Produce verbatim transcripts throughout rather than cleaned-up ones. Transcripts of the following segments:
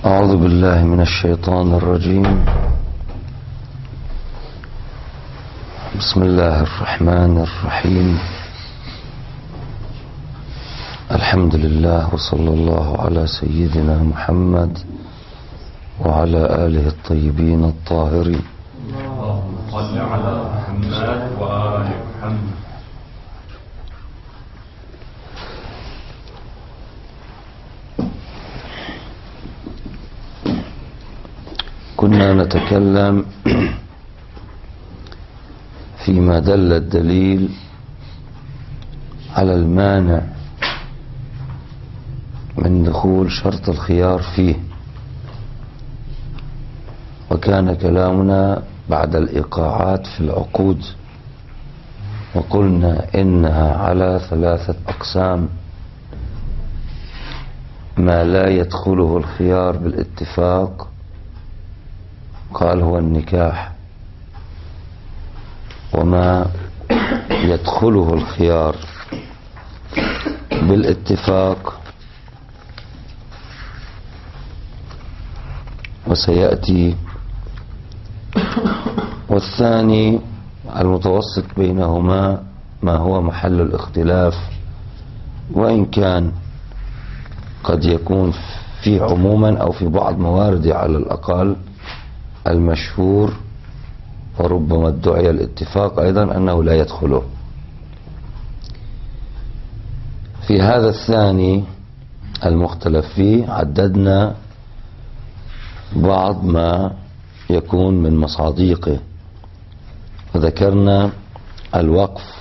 أعوذ بالله من الشيطان الرجيم. بسم الله الرحمن الرحيم. الحمد لله وصلى الله على سيدنا محمد وعلى آله الطيبين الطاهرين. اللهم صل على محمد وآل محمد. كنا نتكلم فيما دل الدليل على المانع من دخول شرط الخيار فيه، وكان كلامنا بعد الإيقاعات في العقود، وقلنا إنها على ثلاثة أقسام: ما لا يدخله الخيار بالاتفاق قال هو النكاح، وما يدخله الخيار بالاتفاق وسيأتي، والثاني المتوسط بينهما ما هو محل الاختلاف، وإن كان قد يكون في عموما أو في بعض موارد على الأقل المشهور، وربما ادعي الاتفاق أيضا أنه لا يدخله. في هذا الثاني المختلف فيه عددنا بعض ما يكون من مصاديقه، وذكرنا الوقف،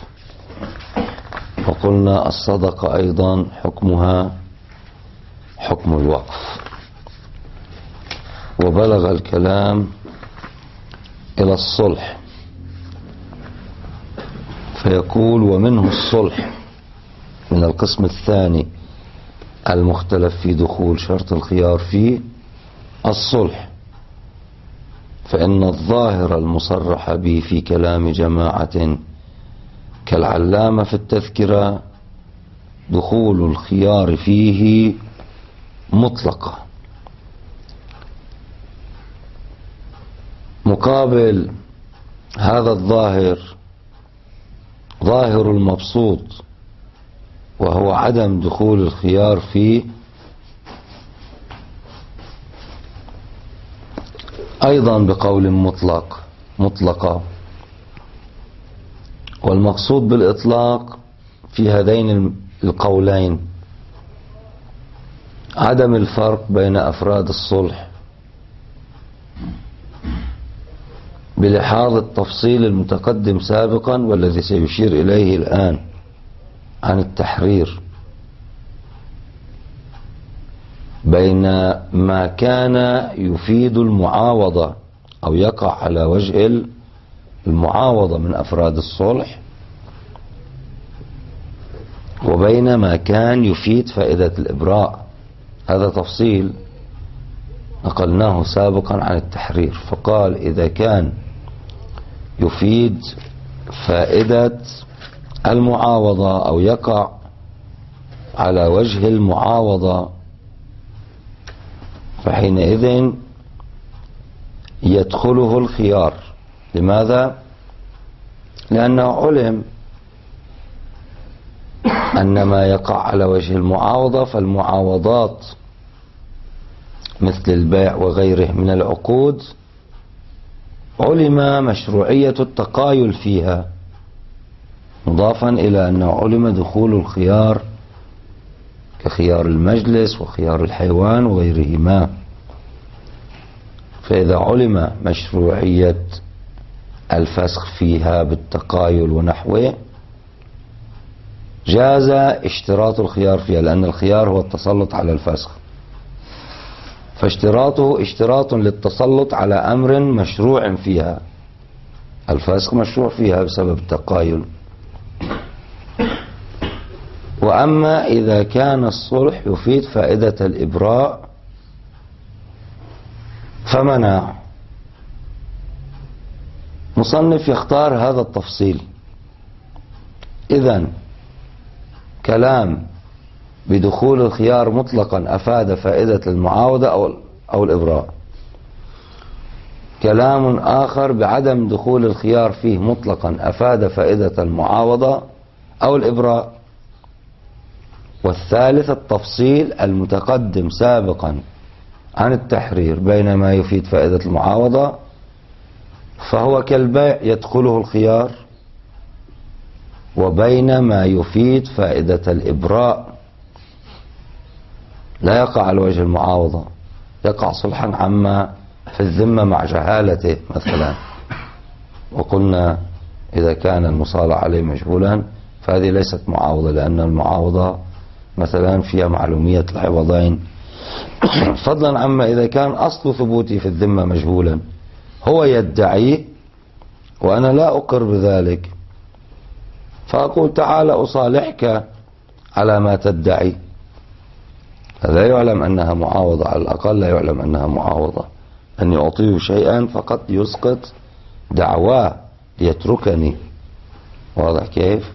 وقلنا الصدقة أيضا حكمها حكم الوقف، وبلغ الكلام إلى الصلح، فيقول: ومنه الصلح، من القسم الثاني المختلف في دخول شرط الخيار فيه الصلح، فإن الظاهر المصرح به في كلام جماعة كالعلامة في التذكرة دخول الخيار فيه مطلقة، مقابل هذا الظاهر ظاهر المبسوط، وهو عدم دخول الخيار فيه أيضا بقول مطلق مطلقة. والمقصود بالإطلاق في هذين القولين عدم الفرق بين أفراد الصلح بلحاظ التفصيل المتقدم سابقا والذي سيشير إليه الآن عن التحرير، بين ما كان يفيد المعاوضة أو يقع على وجه المعاوضة من أفراد الصلح، وبين ما كان يفيد فائدة الإبراء. هذا تفصيل نقلناه سابقا عن التحرير، فقال: إذا كان يفيد فائدة المعاوضة أو يقع على وجه المعاوضة فحينئذ يدخله الخيار. لماذا؟ لأنه علم أن ما يقع على وجه المعاوضة فالمعاوضات مثل البيع وغيره من العقود علم مشروعية التقايل فيها، مضافا إلى أنه علم دخول الخيار كخيار المجلس وخيار الحيوان وغيرهما. فإذا علم مشروعية الفسخ فيها بالتقايل ونحوه جاز اشتراط الخيار فيها، لأن الخيار هو التسلط على الفسخ، فاشتراطه اشتراط للتسلط على أمر مشروع فيها. الفسخ مشروع فيها بسبب التقايل. وأما إذا كان الصلح يفيد فائدة الإبراء فمنع. مصنف يختار هذا التفصيل. إذن كلام بدخول الخيار مطلقا أفاد فائدة المعاوضة أو أو الإبراء. كلام آخر بعدم دخول الخيار فيه مطلقا أفاد فائدة المعاوضة أو الإبراء. والثالث التفصيل المتقدم سابقا عن التحرير بين ما يفيد فائدة المعاوضة فهو كالبيع يدخله الخيار، وبين ما يفيد فائدة الإبراء لا يقع على وجه المعاوضة، يقع صلحا عما في الذمة مع جهالته مثلا. وقلنا إذا كان المصالح عليه مجهولا فهذه ليست معاوضة، لأن المعاوضة مثلا فيها معلومية العوضين، فضلا عما إذا كان أصل ثبوته في الذمة مجهولا، هو يدعي وأنا لا أقر بذلك، فأقول تعال أصالحك على ما تدعي، لا يعلم أنها معاوضة، على الأقل لا يعلم أنها معاوضة، أني أعطيه شيئا فقط يسقط دعواه ليتركني. واضح كيف؟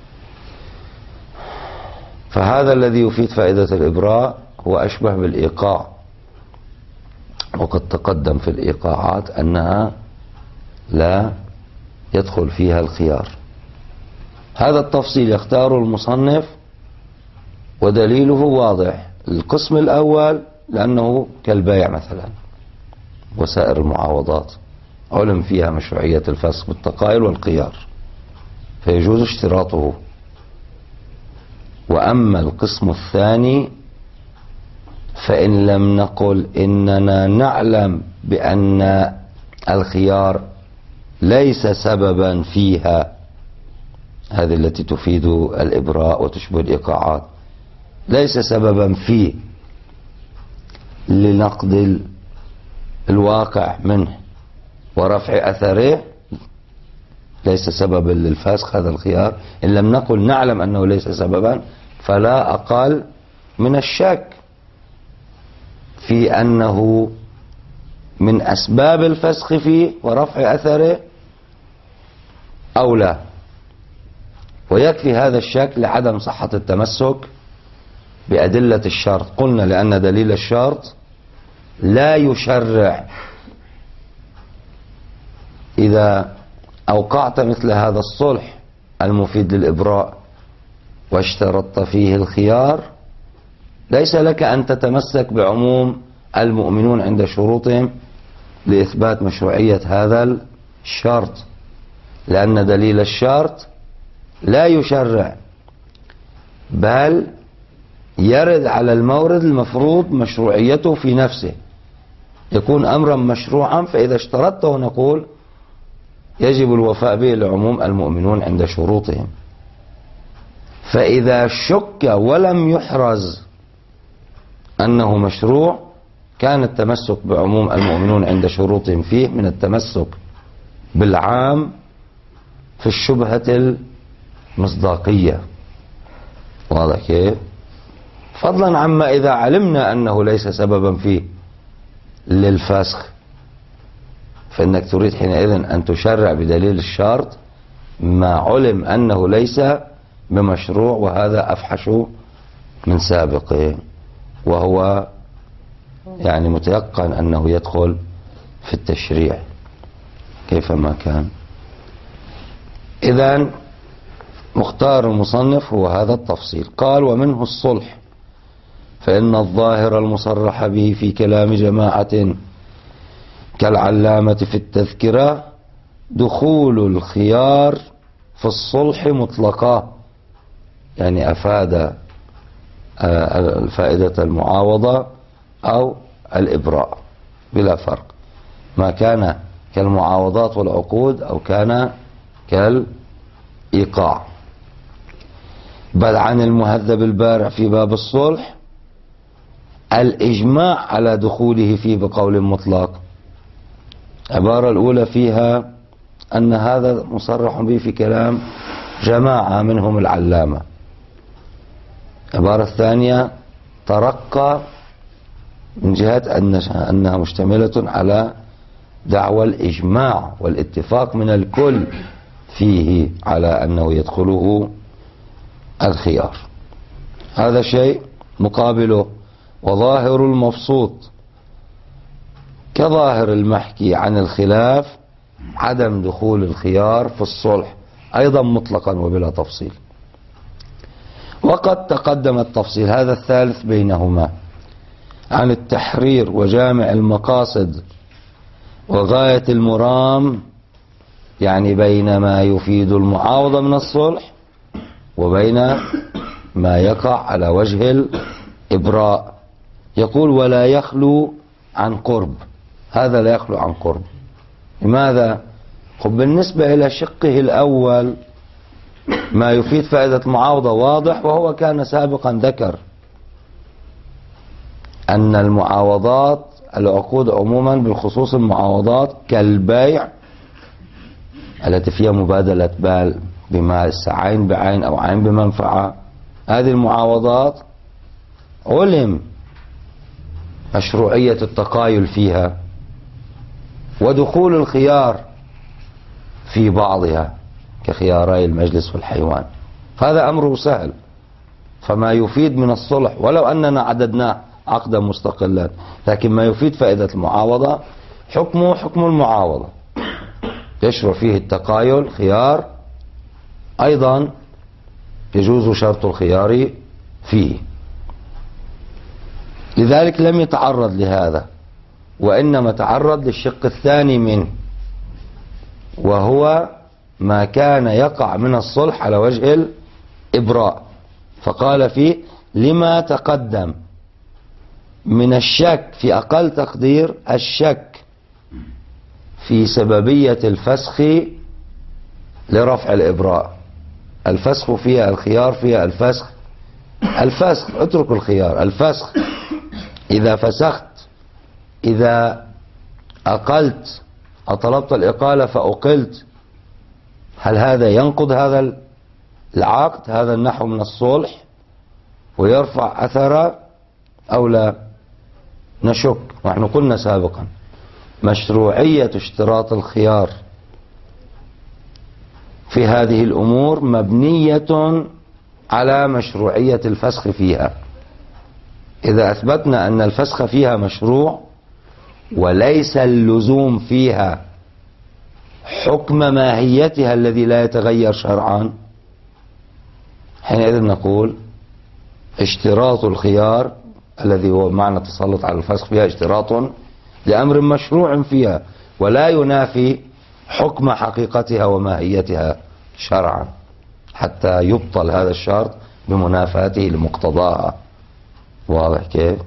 فهذا الذي يفيد فائدة الإبراء هو أشبه بالإيقاع، وقد تقدم في الإيقاعات أنها لا يدخل فيها الخيار. هذا التفصيل يختار المصنف ودليله واضح. القسم الأول لأنه كالبيع مثلا وسائر المعاوضات علم فيها مشروعية الفسخ بالتقايل والخيار فيجوز اشتراطه. وأما القسم الثاني فإن لم نقل إننا نعلم بأن الخيار ليس سببا فيها، هذه التي تفيد الإبراء وتشبه الإيقاعات، ليس سببا فيه لنقد الواقع منه ورفع أثره، ليس سببا للفسخ هذا الخيار، إن لم نقل نعلم أنه ليس سببا فلا أقل من الشك في أنه من أسباب الفسخ فيه ورفع أثره أو لا. ويكفي هذا الشك لعدم صحة التمسك بأدلة الشرط. قلنا لأن دليل الشرط لا يشرع. إذا أوقعت مثل هذا الصلح المفيد للإبراء واشترطت فيه الخيار ليس لك أن تتمسك بعموم المؤمنون عند شروطهم لإثبات مشروعية هذا الشرط، لأن دليل الشرط لا يشرع، بل يرد على المورد المفروض مشروعيته في نفسه، يكون أمرا مشروعا، فإذا اشترطته نقول يجب الوفاء به لعموم المؤمنون عند شروطهم. فإذا شك ولم يحرز أنه مشروع كان التمسك بعموم المؤمنون عند شروطهم فيه من التمسك بالعام في الشبهة المصداقية. واضح كيف؟ فضلا عما إذا علمنا أنه ليس سببا فيه للفسخ، فإنك تريد حينئذ أن تشرع بدليل الشرط ما علم أنه ليس بمشروع، وهذا أفحش من سابقه، وهو يعني متيقن أنه يدخل في التشريع كيفما كان. إذن مختار المصنف هو هذا التفصيل. قال ومنه الصلح، فإن الظاهر المصرح به في كلام جماعة كالعلامة في التذكرة دخول الخيار في الصلح مطلقا، يعني أفاد فائدة المعاوضة أو الإبراء بلا فرق، ما كان كالمعاوضات والعقود أو كان كالإيقاع. بل عن المهذب البارع في باب الصلح الإجماع على دخوله فيه بقول مطلق. العبارة الأولى فيها أن هذا مصرح به في كلام جماعة منهم العلامة. العبارة الثانية ترقى من جهة أنها مشتملة على دعوى الإجماع والاتفاق من الكل فيه على أنه يدخله الخيار. هذا شيء مقابله. وظاهر المبسوط كظاهر المحكي عن الخلاف عدم دخول الخيار في الصلح أيضا مطلقا وبلا تفصيل. وقد تقدم التفصيل هذا الثالث بينهما عن التحرير وجامع المقاصد وغاية المرام، يعني بين ما يفيد المعاوضة من الصلح وبين ما يقع على وجه الإبراء. يقول ولا يخلو عن قرب، هذا لا يخلو عن قرب. لماذا؟ خب بالنسبة إلى شقه الأول ما يفيد فائدة المعاوضة واضح، وهو كان سابقا ذكر أن المعاوضات العقود عموما بالخصوص المعاوضات كالبيع التي فيها مبادلة بال بمال عين بعين أو عين بمنفعة، هذه المعاوضات علم مشروعية التقايل فيها ودخول الخيار في بعضها كخياري المجلس والحيوان، هذا أمره سهل. فما يفيد من الصلح ولو أننا عددناه عقدا مستقلا، لكن ما يفيد فائدة المعاوضة حكمه حكم المعاوضة، يشرع فيه التقايل خيار، أيضا يجوز شرط الخيار فيه. لذلك لم يتعرض لهذا، وإنما تعرض للشق الثاني منه، وهو ما كان يقع من الصلح على وجه الإبراء، فقال فيه لما تقدم من الشك، في أقل تقدير الشك في سببية الفسخ لرفع الإبراء. الفسخ فيها الخيار فيها الفسخ، الفسخ اترك الخيار، الفسخ إذا فسخت، إذا أقلت أطلبت الإقالة فأقلت، هل هذا ينقض هذا العقد، هذا النحو من الصلح ويرفع أثره أو لا؟ نشك. ونحن قلنا سابقا مشروعية اشتراط الخيار في هذه الأمور مبنية على مشروعية الفسخ فيها. إذا أثبتنا أن الفسخ فيها مشروع وليس اللزوم فيها حكم ماهيتها الذي لا يتغير شرعا، حينئذ نقول اشتراط الخيار الذي هو معنى التسلط على الفسخ فيها اشتراط لأمر مشروع فيها، ولا ينافي حكم حقيقتها وماهيتها شرعا، حتى يبطل هذا الشرط بمنافاته لمقتضاها. واضح كيف؟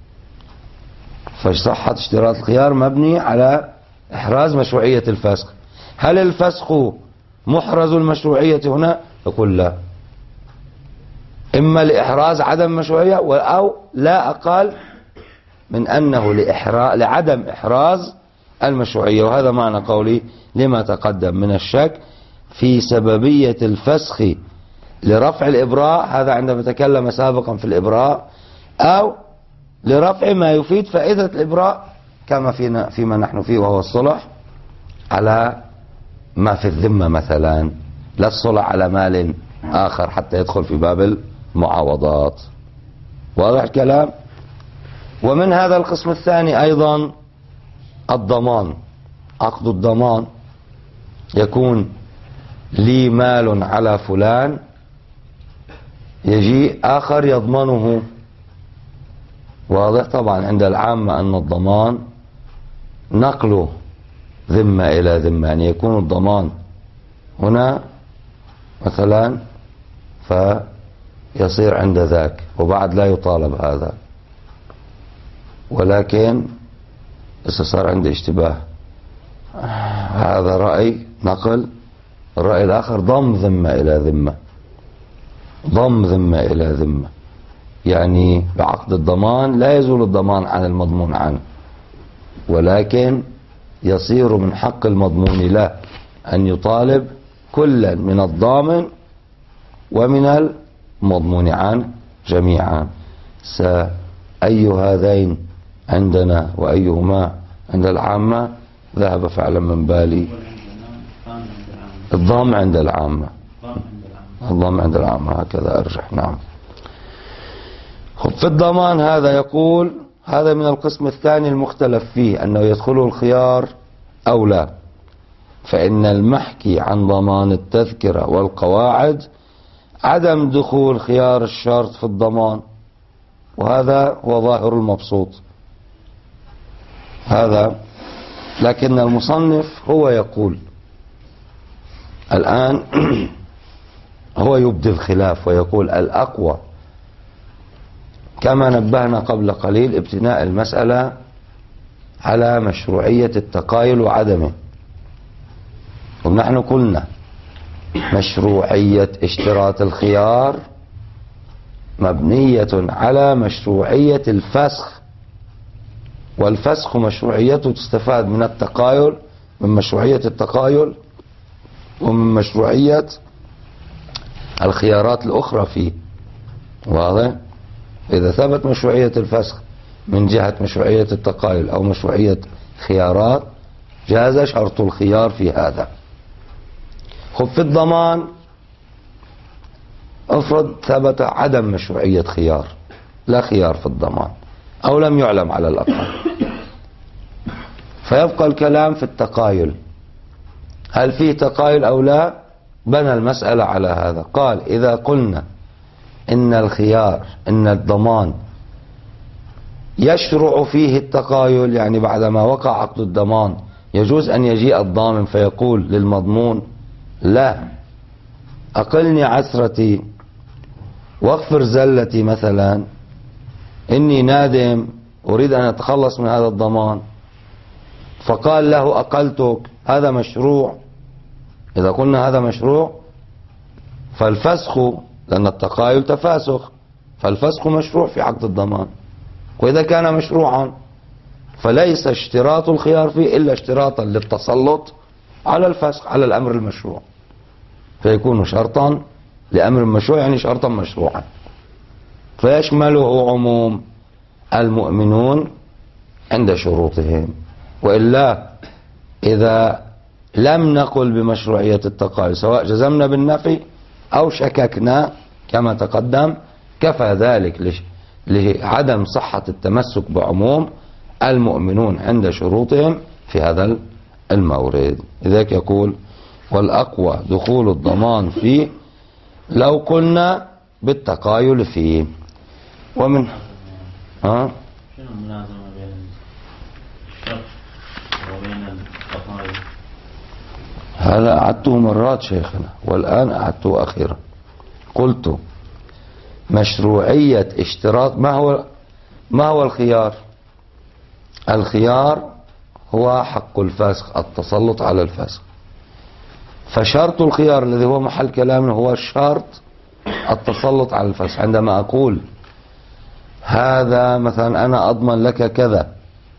فصحة اشتراط الخيار مبني على إحراز مشروعية الفسخ. هل الفسخ محرز المشروعية هنا؟ يقول لا، إما لإحراز عدم مشروعية أو لا أقل من أنه لإحراز لعدم إحراز المشروعية. وهذا معنى قولي لما تقدم من الشك في سببية الفسخ لرفع الإبراء، هذا عندما تكلم سابقا في الإبراء، أو لرفع ما يفيد فائدة الإبراء كما فينا فيما نحن فيه وهو الصلح على ما في الذمة مثلا، لا الصلح على مال آخر حتى يدخل في باب المعاوضات. واضح الكلام؟ ومن هذا القسم الثاني أيضا الضمان. عقد الضمان يكون لي مال على فلان، يجي آخر يضمنه. واضح؟ طبعا عند العامة أن الضمان نقله ذمة إلى ذمة، يعني يكون الضمان هنا مثلا فيصير عند ذاك وبعد لا يطالب هذا، ولكن صار عنده اشتباه، هذا رأي نقل، الرأي الآخر ضم ذمة إلى ذمة، ضم ذمة إلى ذمة، يعني بعقد الضمان لا يزول الضمان عن المضمون عنه، ولكن يصير من حق المضمون له أن يطالب كلا من الضامن ومن المضمون عنه جميعا. سأي هذين عندنا وأيهما عند العامة ذهب فعلا من بالي. الضام عند العامة، الضام عند العامة هكذا أرجح. نعم. خب في الضمان هذا يقول هذا من القسم الثاني المختلف فيه، أنه يدخله الخيار أو لا. فإن المحكي عن ضمان التذكرة والقواعد عدم دخول خيار الشرط في الضمان، وهذا هو ظاهر المبسوط هذا. لكن المصنف هو يقول الآن هو يبدي الخلاف ويقول الأقوى كما نبهنا قبل قليل ابتناء المسألة على مشروعية التقايل وعدمه. ونحن قلنا مشروعية اشتراط الخيار مبنية على مشروعية الفسخ، والفسخ مشروعيته تستفاد من التقايل، من مشروعية التقايل ومن مشروعية الخيارات الأخرى فيه. واضح؟ إذا ثبت مشروعية الفسخ من جهة مشروعية التقايل أو مشروعية خيارات جاز شرط الخيار في هذا. خب في الضمان افرض ثبت عدم مشروعية خيار، لا خيار في الضمان أو لم يعلم على الأقل، فيبقى الكلام في التقايل، هل فيه تقايل أو لا؟ بنى المسألة على هذا. قال إذا قلنا إن الخيار إن الضمان يشرع فيه التقايل، يعني بعدما وقع عقد الضمان يجوز أن يجيء الضامن فيقول للمضمون لا أقلني عثرتي واغفر زلتي مثلا، إني نادم أريد أن أتخلص من هذا الضمان، فقال له أقلتك، هذا مشروع. إذا قلنا هذا مشروع فالفسخ، لأن التقايل تفاسخ، فالفسخ مشروع في عقد الضمان. وإذا كان مشروعا فليس اشتراط الخيار فيه إلا اشتراطا للتسلط على الفسخ، على الأمر المشروع، فيكون شرطا لأمر مشروع، يعني شرطا مشروعا، فيشمله عموم المؤمنون عند شروطهم. وإلا إذا لم نقل بمشروعية التقايل، سواء جزمنا بالنفي أو شككنا كما تقدم، كفى ذلك لعدم صحة التمسك بعموم المؤمنون عند شروطهم في هذا المورد. لذلك يقول والأقوى دخول الضمان فيه لو قلنا بالتقايل فيه. ومن ها شنو الملازمة بين الشرط وبين التقايل؟ هذا أعدته مرات شيخنا، والآن أعدته أخيرا. قلت مشروعية اشتراط، ما هو ما هو الخيار؟ الخيار هو حق الفسخ، التسلط على الفسخ. فشرط الخيار الذي هو محل كلامنا هو شرط التسلط على الفسخ. عندما أقول هذا مثلا أنا أضمن لك كذا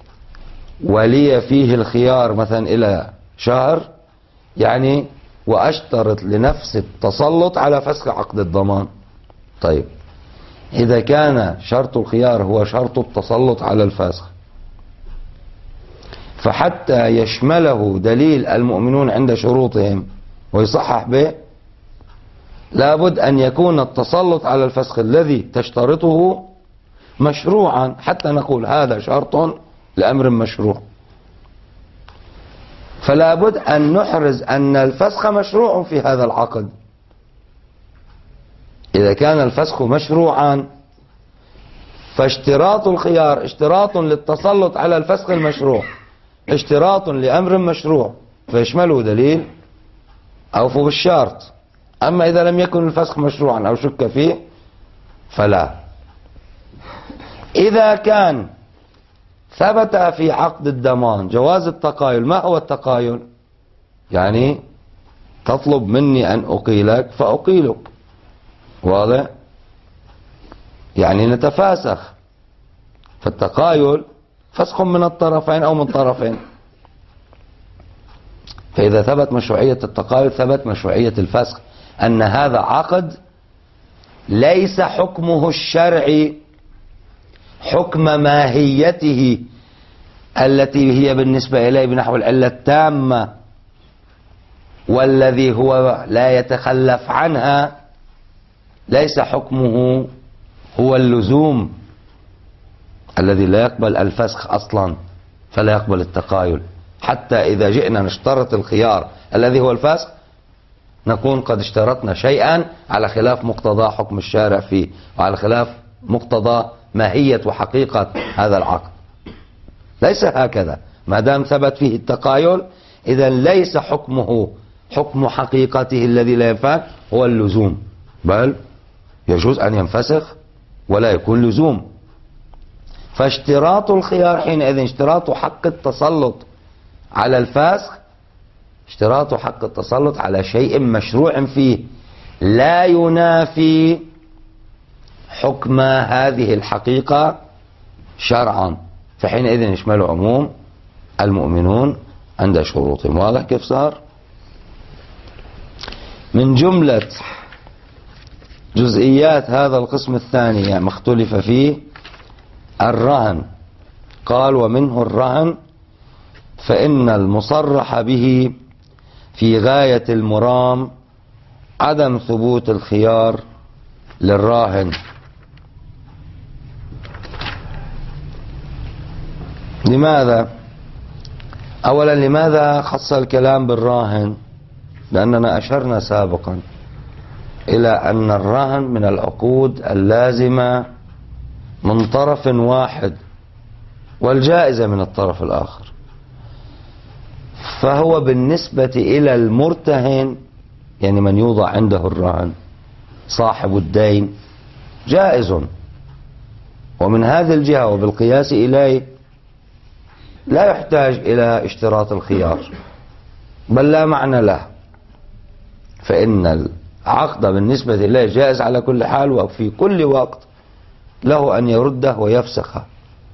ولي فيه الخيار مثلا إلى شهر، يعني وأشترط لنفس التسلط على فسخ عقد الضمان. طيب إذا كان شرط الخيار هو شرط التسلط على الفسخ، فحتى يشمله دليل المؤمنون عند شروطهم ويصحح به لابد أن يكون التسلط على الفسخ الذي تشترطه مشروعا، حتى نقول هذا شرط لأمر مشروع. فلا بد أن نحرز أن الفسخ مشروع في هذا العقد. إذا كان الفسخ مشروعا فاشتراط الخيار اشتراط للتسلط على الفسخ المشروع، اشتراط لأمر مشروع، فيشمله دليل أوفوا بالشرط. أما إذا لم يكن الفسخ مشروعا أو شك فيه فلا. إذا كان ثبت في عقد الضمان جواز التقايل، ما هو التقايل؟ يعني تطلب مني أن أقيلك فأقيلك، واضح؟ يعني نتفاسخ. فالتقايل فسخ من الطرفين أو من طرفين. فإذا ثبت مشروعية التقايل ثبت مشروعية الفسخ، أن هذا عقد ليس حكمه الشرعي حكم ماهيته التي هي بالنسبة إليه بنحو العلة التامة، والذي هو لا يتخلف عنها، ليس حكمه هو اللزوم، الذي لا يقبل الفسخ أصلا فلا يقبل التقايل، حتى إذا جئنا نشترط الخيار الذي هو الفسخ نكون قد اشترطنا شيئا على خلاف مقتضى حكم الشارع فيه، وعلى خلاف مقتضى ماهية وحقيقة هذا العقد. ليس هكذا، ما دام ثبت فيه التقايل إذا ليس حكمه حكم حقيقته الذي لا ينفك هو اللزوم، بل يجوز أن ينفسخ ولا يكون لزوم. فاشتراط الخيار حينئذ اشتراط حق التسلط على الفسخ، اشتراط حق التسلط على شيء مشروع فيه لا ينافي حكم هذه الحقيقة شرعا، فحينئذ يشمل عموم المؤمنون عند شروطهم. واضح كيف صار؟ من جملة جزئيات هذا القسم الثاني يعني ما اختلف فيه الرهن. قال ومنه الرهن فإن المصرح به في غاية المرام عدم ثبوت الخيار للراهن. لماذا؟ أولا لماذا خص الكلام بالراهن؟ لأننا أشرنا سابقا إلى أن الرهن من العقود اللازمة من طرف واحد والجائزة من الطرف الآخر، فهو بالنسبة إلى المرتهن يعني من يوضع عنده الرهن صاحب الدين جائز، ومن هذه الجهة وبالقياس إليه لا يحتاج إلى اشتراط الخيار بل لا معنى له، فإن العقد بالنسبة إليه جائز على كل حال وفي كل وقت له أن يرده ويفسخه.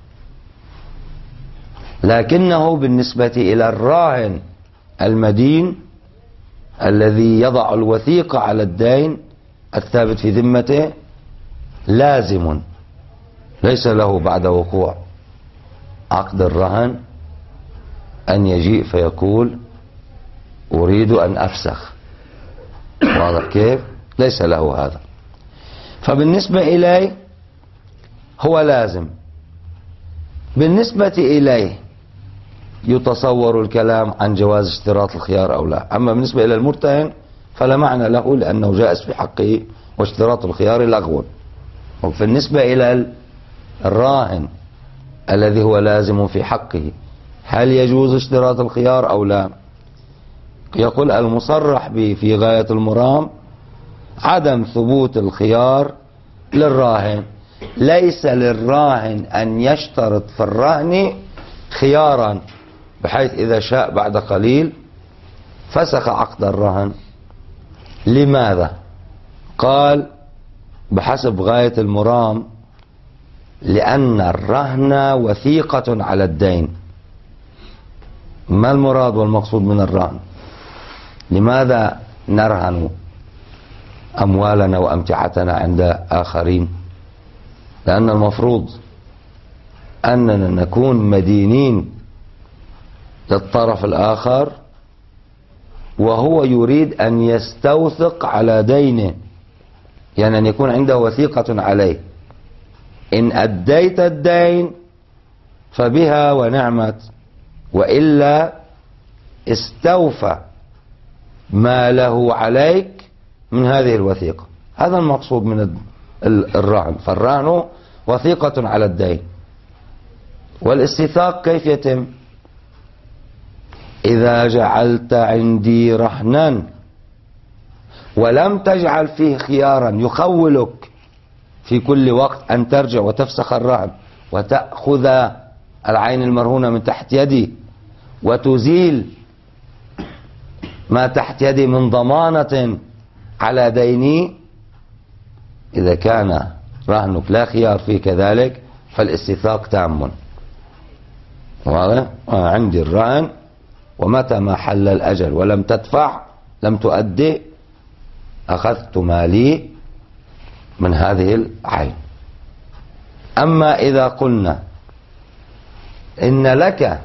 لكنه بالنسبة إلى الراهن المدين الذي يضع الوثيقة على الدين الثابت في ذمته لازم، ليس له بعد وقوع عقد الرهن أن يجيء فيقول أريد أن أفسخ. واضح كيف؟ ليس له هذا، فبالنسبة إليه هو لازم. بالنسبة إليه يتصور الكلام عن جواز اشتراط الخيار أو لا، أما بالنسبة إلى المرتهن فلا معنى له لأنه جائز في حقه واشتراط الخيار لغو. وبالنسبة إلى الراهن الذي هو لازم في حقه هل يجوز اشتراط الخيار أو لا؟ يقول المصرح به في غاية المرام عدم ثبوت الخيار للراهن، ليس للراهن أن يشترط في الرهن خيارا بحيث إذا شاء بعد قليل فسخ عقد الرهن. لماذا؟ قال بحسب غاية المرام لأن الرهن وثيقة على الدين. ما المراد والمقصود من الرهن؟ لماذا نرهن أموالنا وأمتعتنا عند آخرين؟ لأن المفروض أننا نكون مدينين للطرف الآخر وهو يريد أن يستوثق على دينه، يعني أن يكون عنده وثيقة عليه. إن أديت الدين فبها ونعمت، وإلا استوفى ما له عليك من هذه الوثيقة. هذا المقصود من الرهن. فالرهن وثيقة على الدين. والاستيثاق كيف يتم؟ إذا جعلت عندي رهنا ولم تجعل فيه خيارا يخولك في كل وقت أن ترجع وتفسخ الرهن وتأخذ العين المرهونة من تحت يدي وتزيل ما تحت يدي من ضمانة على ديني، إذا كان رهنك لا خيار فيه كذلك فالاستيثاق تام. واضح؟ عندي الرهن ومتى ما حل الأجل ولم تدفع لم تؤدي أخذت مالي من هذه العين. أما إذا قلنا إن لك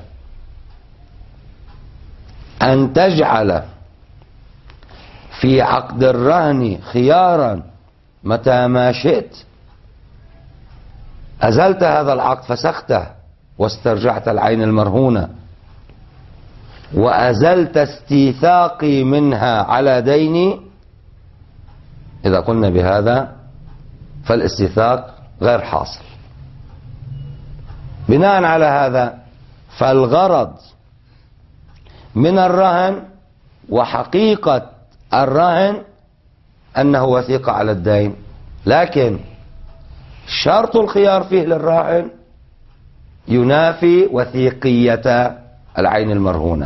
أن تجعل في عقد الرهن خيارا متى ما شئت أزلت هذا العقد فسخته واسترجعت العين المرهونة، وأزلت استيثاقي منها على ديني، إذا قلنا بهذا فالاستيثاق غير حاصل. بناء على هذا فالغرض من الرهن وحقيقة الرهن أنه وثيقة على الدين، لكن شرط الخيار فيه للراهن ينافي وثيقية العين المرهونة،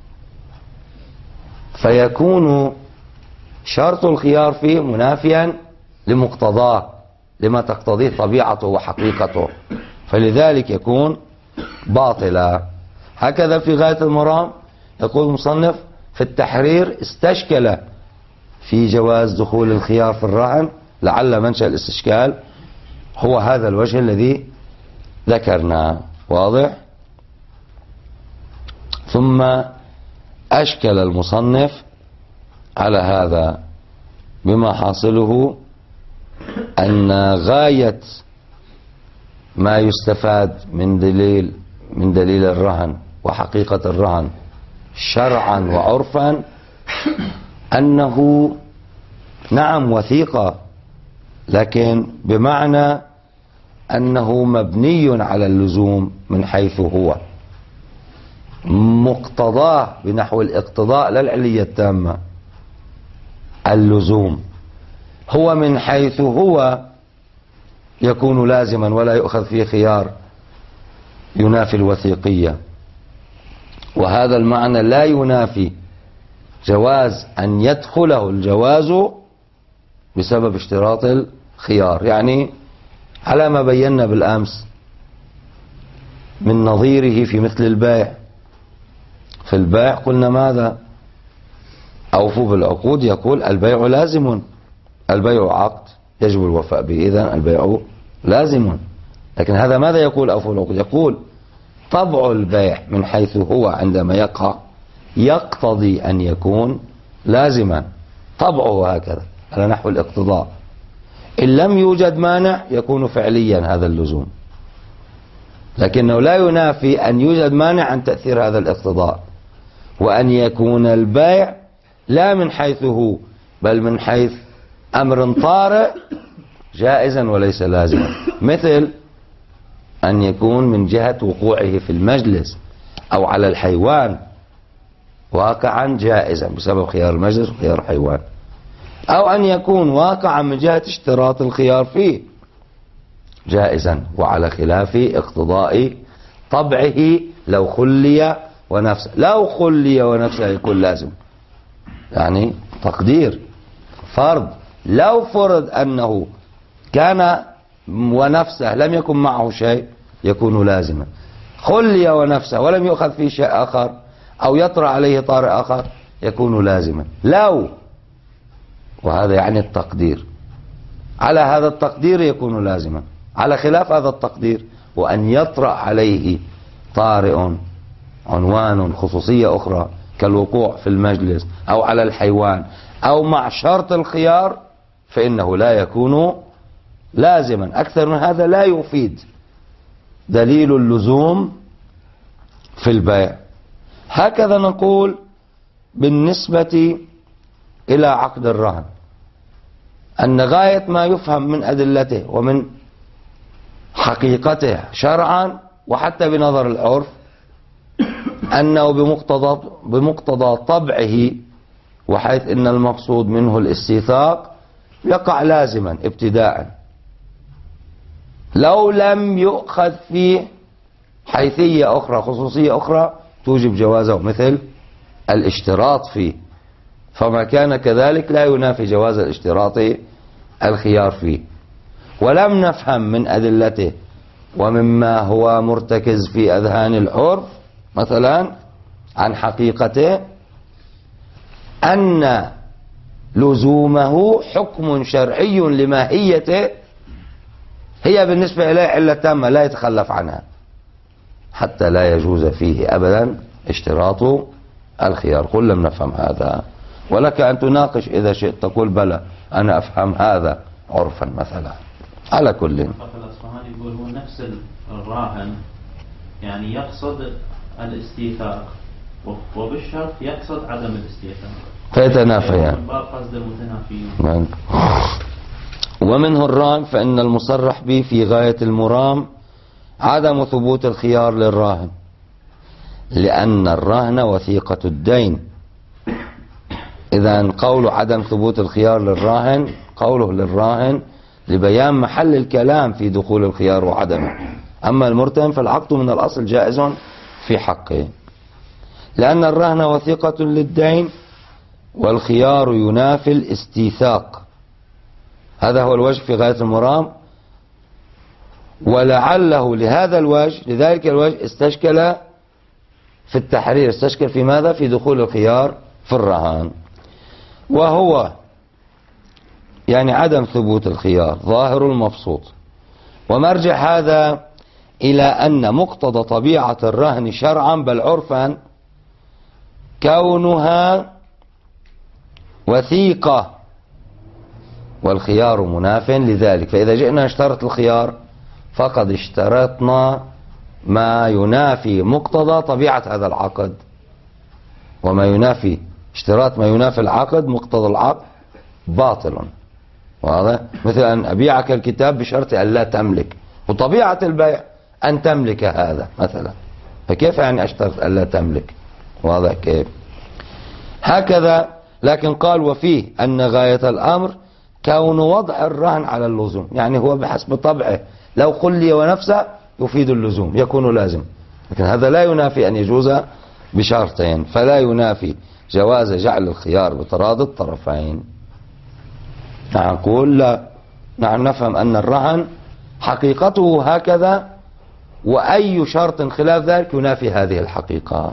فيكون شرط الخيار فيه منافيا لمقتضاه، لما تقتضيه طبيعته وحقيقته، فلذلك يكون باطلا. هكذا في غاية المرام يقول المصنف في التحرير استشكل في جواز دخول الخيار في الرهن، لعل منشأ الاستشكال هو هذا الوجه الذي ذكرناه. واضح؟ ثم أشكل المصنف على هذا بما حاصله أن غاية ما يستفاد من دليل من دليل الرهن وحقيقة الرهن شرعا وعرفا أنه نعم وثيقة، لكن بمعنى أنه مبني على اللزوم من حيث هو مقتضاه بنحو الاقتضاء لا العلية التامة، اللزوم هو من حيث هو يكون لازما ولا يؤخذ فيه خيار ينافي الوثيقية، وهذا المعنى لا ينافي جواز أن يدخله الجواز بسبب اشتراط الخيار. يعني على ما بينا بالأمس من نظيره في مثل البيع، في البيع قلنا ماذا؟ أوفوا بالعقود، يقول البيع لازم، البيع عقد يجب الوفاء به، إذن البيع لازم. لكن هذا ماذا يقول أوفوا بالعقود؟ يقول طبع البيع من حيث هو عندما يقع يقتضي أن يكون لازما، طبعه هكذا على نحو الاقتضاء، إن لم يوجد مانع يكون فعليا هذا اللزوم، لكنه لا ينافي أن يوجد مانع عن تأثير هذا الاقتضاء، وأن يكون البيع لا من حيث هو بل من حيث أمر طارئ جائزا وليس لازما، مثل أن يكون من جهة وقوعه في المجلس أو على الحيوان واقعا جائزا بسبب خيار المجلس وخيار الحيوان، أو أن يكون واقعا من جهة اشتراط الخيار فيه جائزا وعلى خلاف اقتضاء طبعه لو خلي ونفسه، لو خلي ونفسه يكون لازم، يعني تقدير فرض، لو فرض أنه كان ونفسه لم يكن معه شيء يكون لازما، خلي ونفسه ولم يؤخذ فيه شيء آخر أو يطرأ عليه طارئ آخر يكون لازما، لو، وهذا يعني التقدير، على هذا التقدير يكون لازما، على خلاف هذا التقدير وأن يطرأ عليه طارئ عنوان خصوصية أخرى كالوقوع في المجلس أو على الحيوان أو مع شرط الخيار فإنه لا يكون لازما. أكثر من هذا لا يفيد دليل اللزوم في البيع. هكذا نقول بالنسبة إلى عقد الرهن، أن غاية ما يفهم من أدلته ومن حقيقته شرعا وحتى بنظر العرف أنه بمقتضى, بمقتضى طبعه، وحيث إن المقصود منه الاستيثاق يقع لازما ابتداء لو لم يؤخذ فيه حيثية أخرى خصوصية أخرى توجب جوازه، مثل الاشتراط فيه، فما كان كذلك لا ينافي جواز الاشتراط الخيار فيه. ولم نفهم من أدلته ومما هو مرتكز في أذهان العرف مثلا عن حقيقته أن لزومه حكم شرعي لماهيته هي بالنسبة إليه علة تامة لا يتخلف عنها، حتى لا يجوز فيه أبدا اشتراط الخيار. قل لم نفهم هذا، ولك أن تناقش إذا شئت، تقول بلى أنا أفهم هذا عرفا مثلا. على كل. الأصفهاني يقول هو نفس الراهن يعني يقصد الاستيثاق وبالشرط يقصد عدم الاستيثاق فيتنافيان. باب قصد المتنافيين. ومنه الراهن فإن المصرح به في غاية المرام عدم ثبوت الخيار للراهن، لأن الرهن وثيقة الدين. إذن قول عدم ثبوت الخيار للراهن قوله للراهن لبيان محل الكلام في دخول الخيار وعدمه. أما المرتهن فالعقد من الأصل جائز في حقه، لأن الرهن وثيقة للدين والخيار ينافي الاستيثاق. هذا هو الوجه في غاية المرام. ولعله لهذا الوجه لذلك الوجه استشكل في التحرير، استشكل في ماذا؟ في دخول الخيار في الرهان، وهو يعني عدم ثبوت الخيار ظاهر المبسوط. ومرجع هذا إلى أن مقتضى طبيعة الرهن شرعا بل عرفا كونها وثيقة والخيار مناف لذلك. فإذا جئنا نشترط الخيار فقد اشترطنا ما ينافي مقتضى طبيعة هذا العقد، وما ينافي اشتراط ما ينافي العقد مقتضى العقد باطل. واضح؟ مثل أن أبيعك الكتاب بشرط أن لا تملك، وطبيعة البيع أن تملك هذا مثلا، فكيف يعني أشترط أن لا تملك؟ واضح كيف؟ هكذا. لكن قال وفيه أن غاية الأمر كون وضع الرهن على اللزوم، يعني هو بحسب طبعه لو خلي ونفسه يفيد اللزوم يكون لازم، لكن هذا لا ينافي أن يجوز بشرطين، فلا ينافي جواز جعل الخيار بتراضي الطرفين. نقول لا، نحن نفهم أن الرهن حقيقته هكذا، وأي شرط خلاف ذلك ينافي هذه الحقيقة.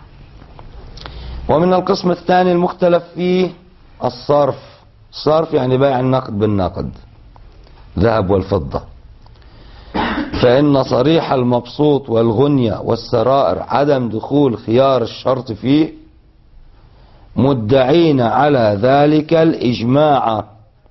ومن القسم الثاني المختلف فيه الصرف. الصرف يعني بيع النقد بالنقد، ذهب والفضة. فإن صريح المبسوط والغنية والسرائر عدم دخول خيار الشرط فيه مدعين على ذلك الإجماع.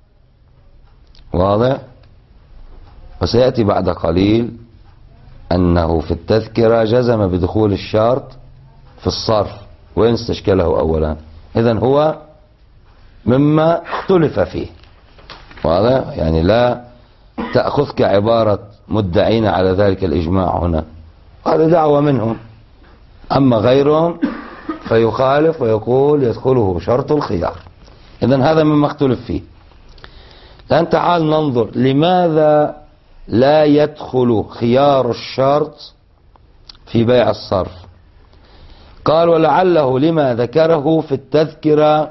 واضح؟ وسيأتي بعد قليل أنه في التذكرة جزم بدخول الشرط في الصرف، وين استشكله أولا؟ إذن هو مما اختلف فيه. واضح؟ يعني لا تأخذك عبارة مدعين على ذلك الإجماع هنا، هذا دعوة منهم. أما غيرهم فيخالف ويقول يدخله شرط الخيار. إذن هذا مما اختلف فيه. الآن تعال ننظر لماذا لا يدخل خيار الشرط في بيع الصرف. قال ولعله لما ذكره في التذكرة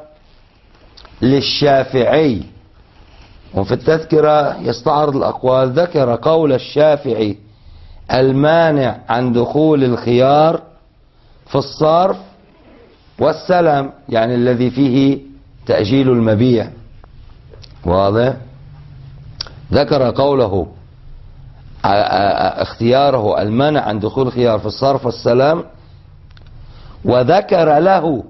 للشافعي. وفي التذكرة يستعرض الأقوال، ذكر قول الشافعي المانع عن دخول الخيار في الصرف والسلم، يعني الذي فيه تأجيل المبيع. واضح؟ ذكر قوله اختياره المانع عن دخول الخيار في الصرف والسلام، وذكر له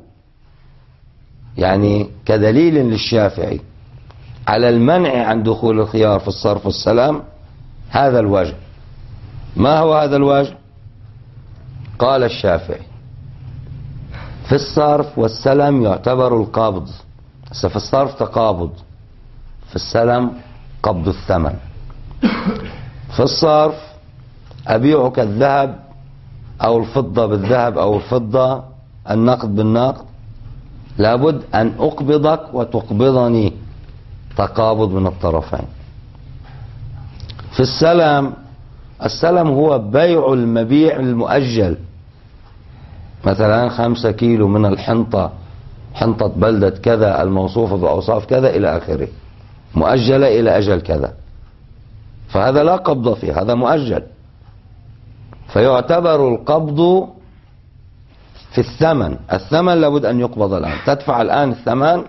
يعني كدليل للشافعي على المنع عن دخول الخيار في الصرف والسلام هذا الوجه. ما هو هذا الوجه؟ قال الشافعي في الصرف والسلم يعتبر القبض. في الصرف تقابض، في السلم قبض الثمن. في الصرف أبيعك الذهب أو الفضة بالذهب أو الفضة النقد بالنقد، لابد أن أقبضك وتقبضني، تقابض من الطرفين. في السلم، السلم هو بيع المبيع المؤجل، مثلا خمسة كيلو من الحنطة، حنطة بلدة كذا الموصوفة بأوصاف كذا إلى آخره، مؤجلة إلى أجل كذا، فهذا لا قبض فيه، هذا مؤجل. فيعتبر القبض في الثمن، الثمن لابد أن يقبض الآن، تدفع الآن الثمن،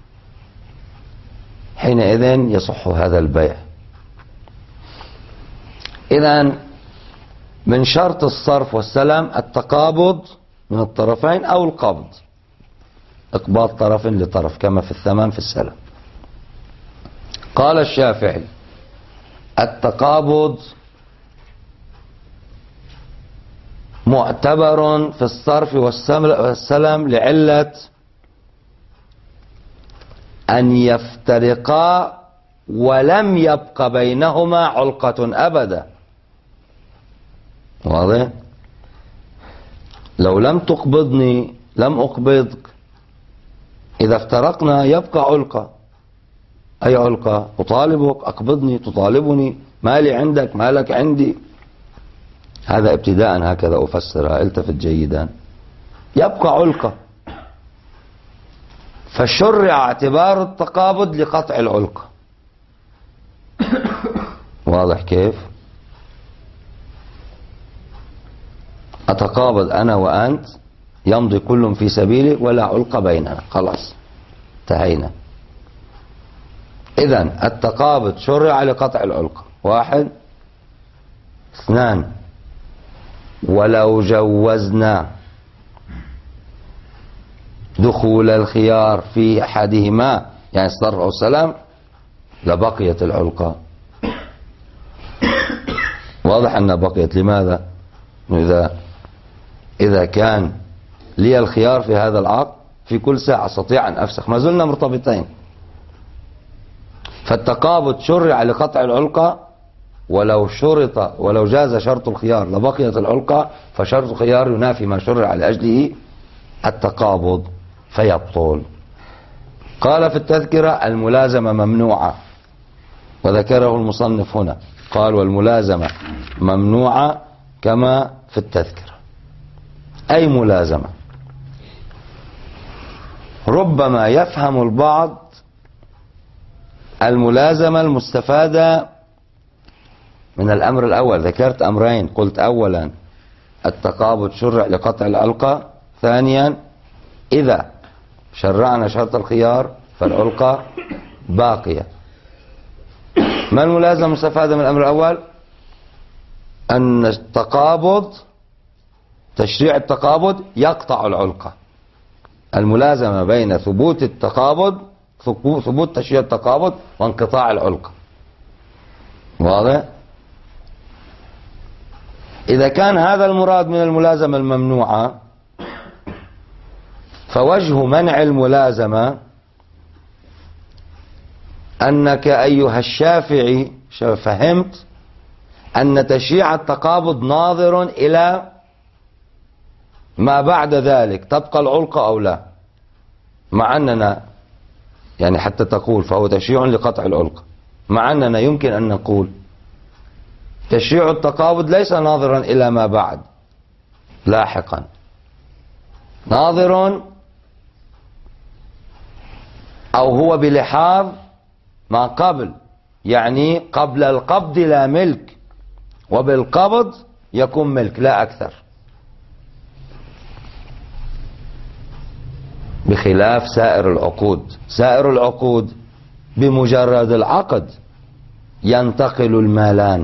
حينئذ يصح هذا البيع. إذن من شرط الصرف والسلام التقابض من الطرفين أو القبض، إقباض طرف لطرف كما في الثمن في السلم. قال الشافعي التقابض معتبر في الصرف والسلم لعلة أن يفترقا ولم يبق بينهما علقة أبدا. واضح؟ لو لم تقبضني لم أقبضك، إذا افترقنا يبقى علقة. أي علقة؟ أطالبك، أقبضني، تطالبني، مالي عندك، مالك عندي. هذا ابتداء هكذا أفسرها، التفت جيدا. يبقى علقة، فشرع اعتبار التقابض لقطع العلقة. واضح كيف؟ أتقابض أنا وأنت، يمضي كل في سبيله ولا علقة بيننا، خلاص انتهينا. إذن التقابض شرع لقطع العلقة. واحد. اثنان، ولو جوزنا دخول الخيار في أحدهما، يعني الصرف أو السلام، لبقيت العلقة. واضح أنها بقيت. لماذا؟ إذا إذا كان لي الخيار في هذا العقد، في كل ساعة أستطيع أن أفسخ، ما زلنا مرتبطين. فالتقابض شرع لقطع العلقة، ولو شرط ولو جاز شرط الخيار لبقيت العلقة، فشرط الخيار ينافي ما شرع لأجله التقابض فيبطل. قال في التذكرة الملازمة ممنوعة، وذكره المصنف هنا، قال والملازمة ممنوعة كما في التذكرة. أي ملازمة؟ ربما يفهم البعض الملازمة المستفادة من الأمر الأول. ذكرت أمرين، قلت أولا التقابض شرع لقطع العلقة، ثانيا إذا شرعنا شرط الخيار فالعلقة باقية. ما الملازمة المستفادة من الأمر الأول؟ أن التقابض، تشريع التقابض يقطع العلقة. الملازمة بين ثبوت التقابض، ثبوت تشريع التقابض، وانقطاع العلقة. واضح؟ إذا كان هذا المراد من الملازمة الممنوعة، فوجه منع الملازمة أنك أيها الشافعي فهمت أن تشريع التقابض ناظر إلى ما بعد ذلك، تبقى العلقة أو لا. مع أننا يعني حتى تقول فهو تشريع لقطع العلقة، مع أننا يمكن أن نقول تشريع التقابض ليس ناظرا إلى ما بعد لاحقا، ناظر أو هو بلحاظ ما قبل، يعني قبل القبض لا ملك، وبالقبض يكون ملك لا أكثر، بخلاف سائر العقود. سائر العقود بمجرد العقد ينتقل المالان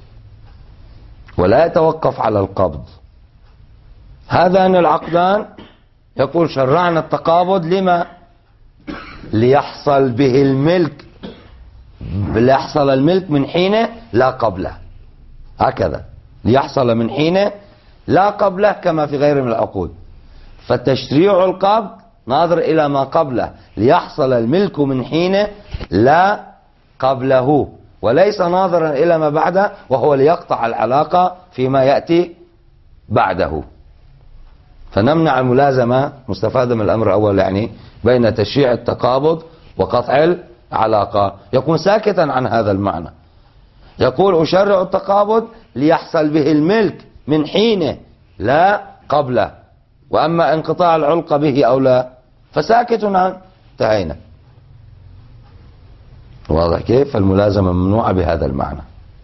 ولا يتوقف على القبض. هذان العقدان يقول شرعنا التقابض لما؟ ليحصل به الملك، ليحصل الملك من حينه لا قبله، هكذا، ليحصل من حينه لا قبله كما في غير من العقود. فتشريع القبض ناظر إلى ما قبله، ليحصل الملك من حينه لا قبله، وليس ناظرا إلى ما بعده وهو ليقطع العلاقة فيما يأتي بعده. فنمنع الملازمة مستفادة من الأمر الأول، يعني بين تشريع التقابض وقطع العلاقة. يكون ساكتا عن هذا المعنى، يقول أشرع التقابض ليحصل به الملك من حينه لا قبله، وأما انقطاع العلقة به أو لا فساكت عنه، انتهينا. واضح كيف؟ فالملازمة ممنوعة بهذا المعنى.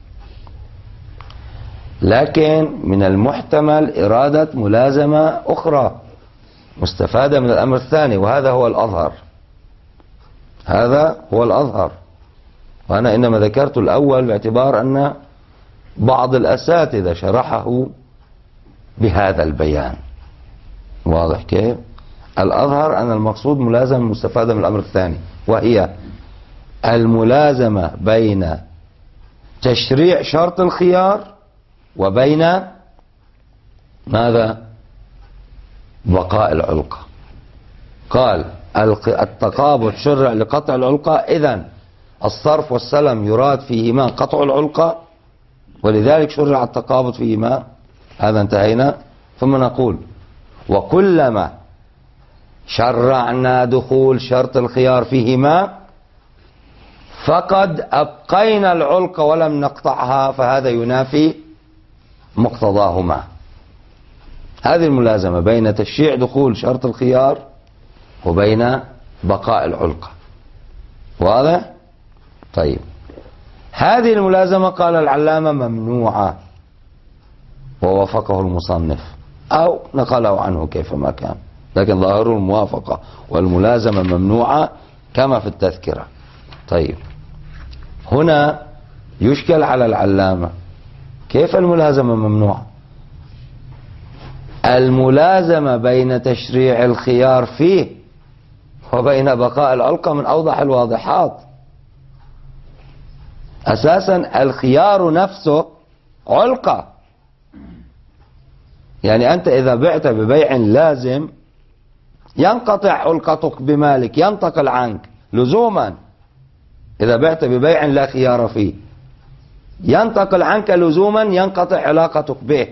لكن من المحتمل إرادة ملازمة أخرى مستفادة من الأمر الثاني، وهذا هو الأظهر، هذا هو الأظهر. وأنا إنما ذكرت الأول باعتبار أن بعض الأساتذة شرحه بهذا البيان. واضح كيف؟ الأظهر أن المقصود ملازمة مستفادة من الأمر الثاني، وهي الملازمة بين تشريع شرط الخيار وبين ماذا؟ بقاء العلقة. قال التقابض شرع لقطع العلقة، إذن الصرف والسلم يراد فيهما قطع العلقة، ولذلك شرع التقابض فيهما. هذا انتهينا. ثم نقول وكلما شرعنا دخول شرط الخيار فيهما فقد أبقينا العلقة ولم نقطعها، فهذا ينافي مقتضاهما. هذه الملازمة بين تشريع دخول شرط الخيار وبين بقاء العلقة. واضح؟ طيب، هذه الملازمة قال العلامة ممنوعة، ووافقه المصنف أو نقله عنه كيفما كان، لكن ظاهره الموافقة، والملازمة ممنوعة كما في التذكرة. طيب، هنا يشكل على العلامة، كيف الملازمة ممنوعة؟ الملازمة بين تشريع الخيار فيه وبين بقاء العلقة من أوضح الواضحات. أساسا الخيار نفسه علقة، يعني أنت إذا بعت ببيع لازم ينقطع علقتك بمالك، ينتقل عنك لزوما. إذا بعت ببيع لا خيار فيه ينتقل عنك لزوما، ينقطع علاقتك به.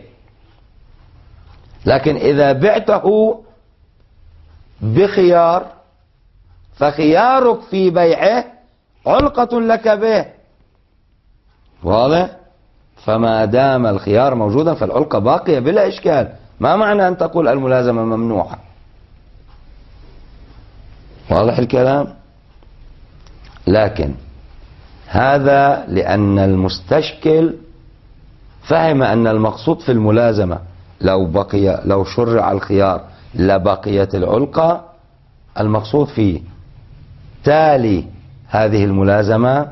لكن إذا بعته بخيار فخيارك في بيعه علقة لك به. واضح؟ فما دام الخيار موجودا فالعلقة باقية بلا إشكال. ما معنى أن تقول الملازمة ممنوعة؟ واضح الكلام؟ لكن هذا لأن المستشكل فهم أن المقصود في الملازمة لو بقي لو شرع الخيار لبقيت العلقة. المقصود في تالي هذه الملازمة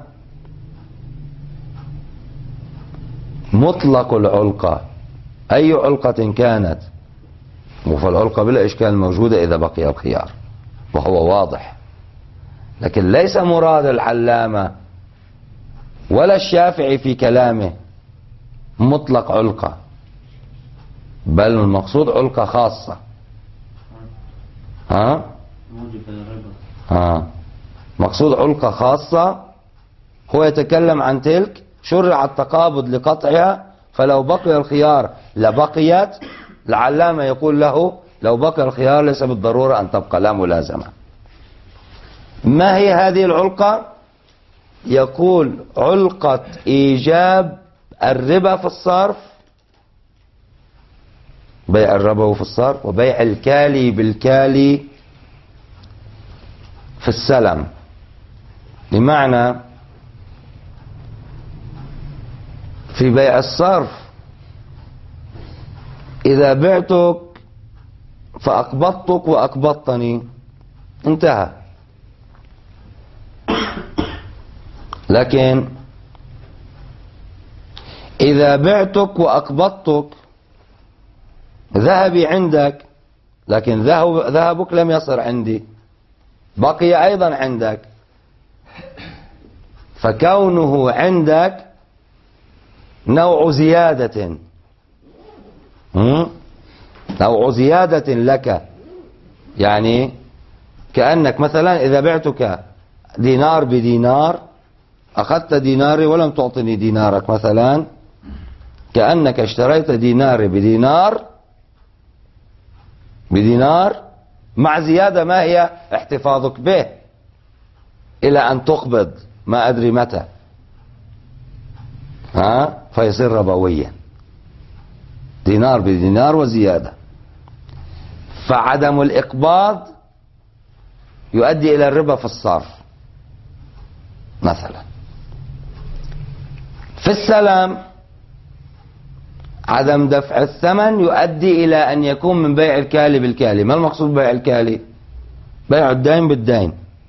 مطلق العلقة، أي علقة كانت، فالعلقة بلا إشكال موجودة إذا بقي الخيار، وهو واضح. لكن ليس مراد العلامة ولا الشافعي في كلامه مطلق علقة، بل المقصود علقة خاصة. ها؟ ها مقصود علقة خاصة. هو يتكلم عن تلك شرع التقابض لقطعها، فلو بقي الخيار لبقيت. العلامة يقول له لو بقي الخيار ليس بالضرورة أن تبقى، لا ملازمة. ما هي هذه العلقة؟ يقول علقة إيجاب الربا في الصرف، بيع الربا في الصرف، وبيع الكالي بالكالي في السلم. بمعنى في بيع الصرف إذا بعتك فأقبضتك وأقبضتني انتهى. لكن إذا بعتك وأقبضتك ذهبي عندك، لكن ذهبك لم يصر عندي، بقي أيضا عندك، فكونه عندك نوع زيادة نوع زيادة لك. يعني كأنك مثلا إذا بعتك دينار بدينار، أخذت ديناري ولم تعطني دينارك مثلا، كأنك اشتريت ديناري بدينار بدينار مع زيادة ما هي احتفاظك به إلى أن تقبض ما أدري متى، ها فيصير ربويا، دينار بدينار وزيادة. فعدم الإقباض يؤدي إلى الربا في الصرف مثلا. في السلام عدم دفع الثمن يؤدي إلى أن يكون من بيع الكالي بالكالي. ما المقصود بيع الكالي؟ بيع الدين بالدين.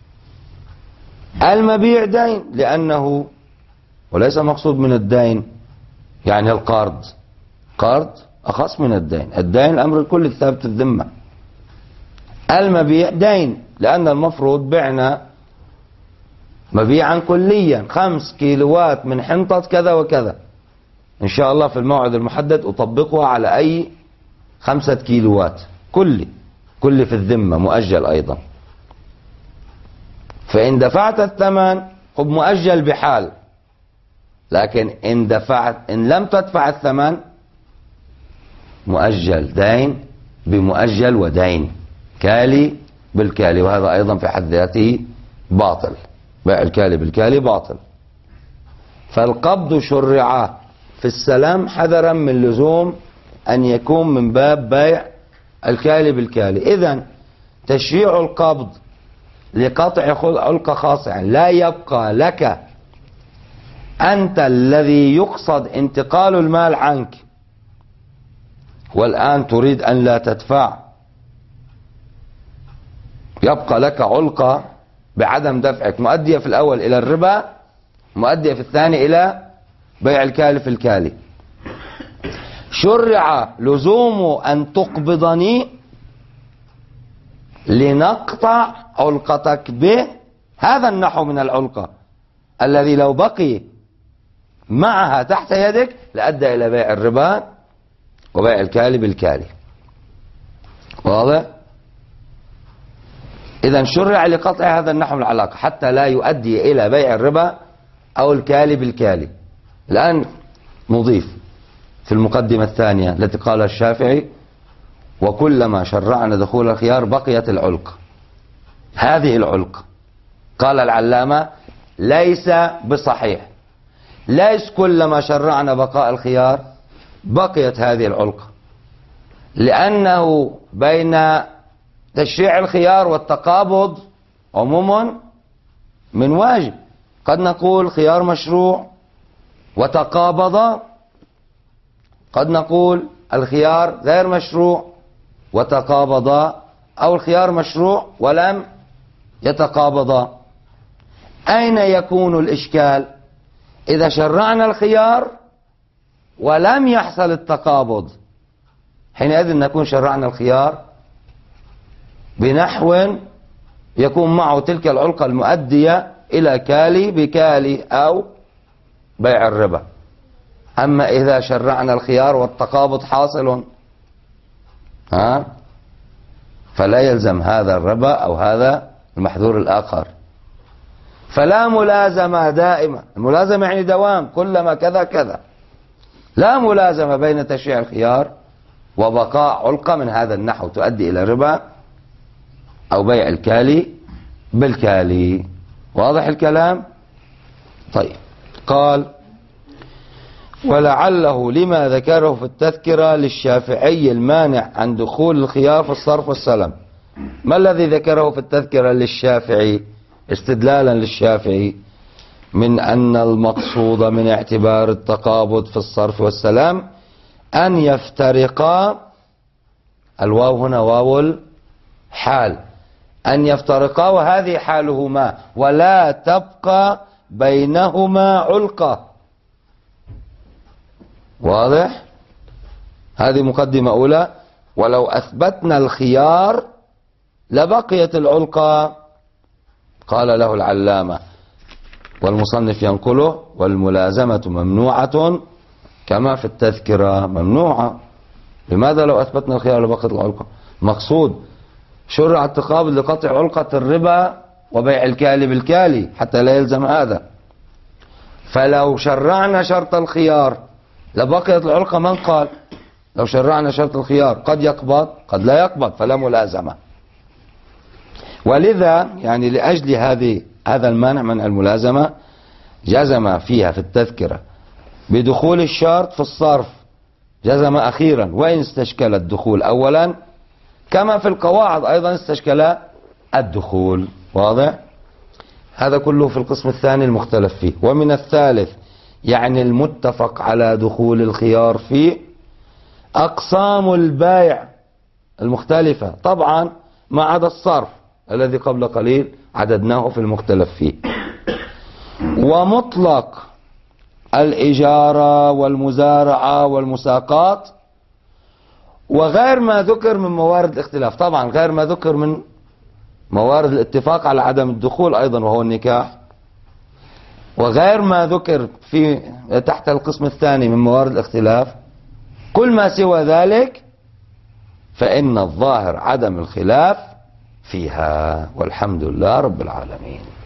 المبيع دين لأنه، وليس مقصود من الدين يعني القرض، قرض أخص من الدين. الدين الأمر الكل ثابت الذمة. المبيع دين لأن المفروض بعنا مبيعا كليا خمس كيلوات من حنطة كذا وكذا، إن شاء الله في الموعد المحدد أطبقها على أي خمسة كيلوات كلي، كل في الذمة مؤجل أيضا. فإن دفعت الثمن خب مؤجل بحال، لكن إن دفعت إن لم تدفع الثمن مؤجل دين بمؤجل ودين، كالي بالكالي، وهذا أيضا في حد ذاته باطل، بيع الكالي بالكالي باطل. فالقبض شرع في السلام حذرا من لزوم أن يكون من باب بيع الكالي بالكالي. إذن تشريع القبض لقطع علقة خاصة، لا يبقى لك أنت الذي يقصد انتقال المال عنك والآن تريد أن لا تدفع، يبقى لك علقة بعدم دفعك، مؤدية في الأول إلى الربا، مؤدية في الثاني إلى بيع الكالي في الكالي. شرع لزوم أن تقبضني لنقطع علقتك به، هذا النحو من العلقة الذي لو بقي معها تحت يدك لأدى إلى بيع الربا وبيع الكالي بالكالي. واضح؟ إذا شرع لقطع هذا النحو من العلاقة حتى لا يؤدي إلى بيع الربا أو الكالي بالكالي. الآن نضيف في المقدمة الثانية التي قالها الشافعي: وكلما شرعنا دخول الخيار بقيت العلقة. هذه العلقة قال العلامة ليس بصحيح، ليس كلما شرعنا بقاء الخيار بقيت هذه العلقة، لأنه بين تشريع الخيار والتقابض عموم من واجب. قد نقول خيار مشروع وتقابض، قد نقول الخيار غير مشروع وتقابض، أو الخيار مشروع ولم يتقابض. أين يكون الإشكال؟ إذا شرعنا الخيار ولم يحصل التقابض، حينئذ نكون شرعنا الخيار بنحو يكون معه تلك العلقة المؤدية إلى كالي بكالي أو بيع الربا. أما إذا شرعنا الخيار والتقابض حاصل ها فلا يلزم هذا الربا أو هذا المحذور الآخر. فلا ملازمة دائمة، الملازمة يعني دوام، كلما كذا كذا، لا ملازمة بين تشريع الخيار وبقاء علقة من هذا النحو تؤدي إلى ربا أو بيع الكالي بالكالي. واضح الكلام؟ طيب، قال: ولعله لما ذكره في التذكرة للشافعي المانع عن دخول الخيار في الصرف والسلم. ما الذي ذكره في التذكرة للشافعي استدلالا للشافعي من أن المقصود من اعتبار التقابض في الصرف والسلام أن يفترقا، الواو هنا واو الحال، أن يفترقا وهذه حالهما ولا تبقى بينهما علقة. واضح؟ هذه مقدمة أولى. ولو أثبتنا الخيار لبقيت العلقة. قال له العلامة والمصنف ينقله: والملازمة ممنوعة كما في التذكرة ممنوعة. لماذا لو أثبتنا الخيار لبقيت العلقة؟ مقصود شرع التقابض لقطع علقة الربا وبيع الكالي بالكالي حتى لا يلزم هذا. فلو شرعنا شرط الخيار لبقيت العلقة. من قال؟ لو شرعنا شرط الخيار قد يقبض قد لا يقبض، فلا ملازمة. ولذا يعني لأجل هذه هذا المانع من الملازمة جزم فيها في التذكرة بدخول الشرط في الصرف، جزم أخيرا، وإن استشكل الدخول أولا، كما في القواعد أيضا استشكل الدخول. واضح؟ هذا كله في القسم الثاني المختلف فيه. ومن الثالث يعني المتفق على دخول الخيار فيه أقسام البيع المختلفة، طبعا ما عدا الصرف الذي قبل قليل عددناه في المختلف فيه. ومطلق الإجارة والمزارعة والمساقات وغير ما ذكر من موارد الاختلاف، طبعا غير ما ذكر من موارد الاتفاق على عدم الدخول أيضا وهو النكاح وغير ما ذكر في تحت القسم الثاني من موارد الاختلاف، كل ما سوى ذلك فإن الظاهر عدم الخلاف فيها، والحمد لله رب العالمين.